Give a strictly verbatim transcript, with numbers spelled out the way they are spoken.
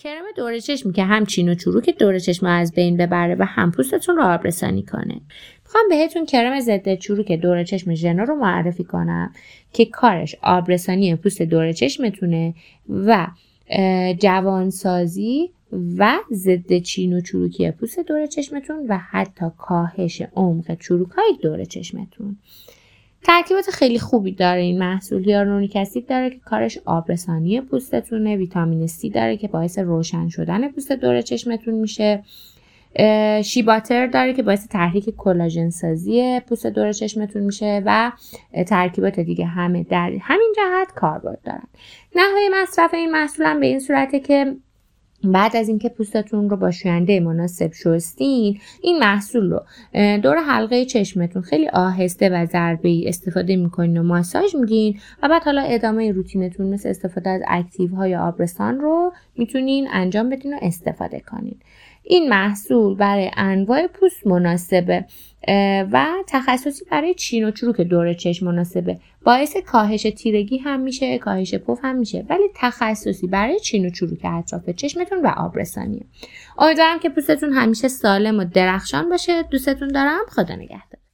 کرم دور چشمی که هم چین و چروک دور چشم از بین ببره و هم پوستتون رو آبرسانی کنه. میخوام بهتون کرم ضد چروک دور چشم ژنا رو معرفی کنم که کارش آبرسانی پوست دور چشمتونه و جوانسازی و ضد چین و چروکی پوست دور چشمتون و حتی کاهش عمق چروک‌های دور چشمتون. ترکیبات خیلی خوبی داره این محصول. هیالورونیک اسید داره که کارش آبرسانی پوستتونه، ویتامین سی داره که باعث روشن شدن پوست دور چشمتون میشه، شی باتر داره که باعث تحریک کلاژن سازی پوست دور چشمتون میشه و ترکیبات دیگه همه در همین جهت کاربرد دارن. نحوه مصرف این محصول هم به این صورته که بعد از اینکه پوستتون رو با شوینده مناسب شستین، این محصول رو دور حلقه چشمتون خیلی آهسته و ضربه‌ای استفاده میکنین و ماساژ میدین و بعد حالا ادامه روتینتون مثل استفاده از اکتیوهای آبرسان رو میتونین انجام بدین و استفاده کنین. این محصول برای انواع پوست مناسبه و تخصصی برای چین و چروک دور چشم مناسبه. باعث کاهش تیرگی هم میشه، کاهش پف هم میشه، ولی تخصصی برای چین و چروک اطراف چشمتون و آبرسانیه. امیدوارم که پوستتون همیشه سالم و درخشان باشه. دوستتون دارم. خدا نگهدار.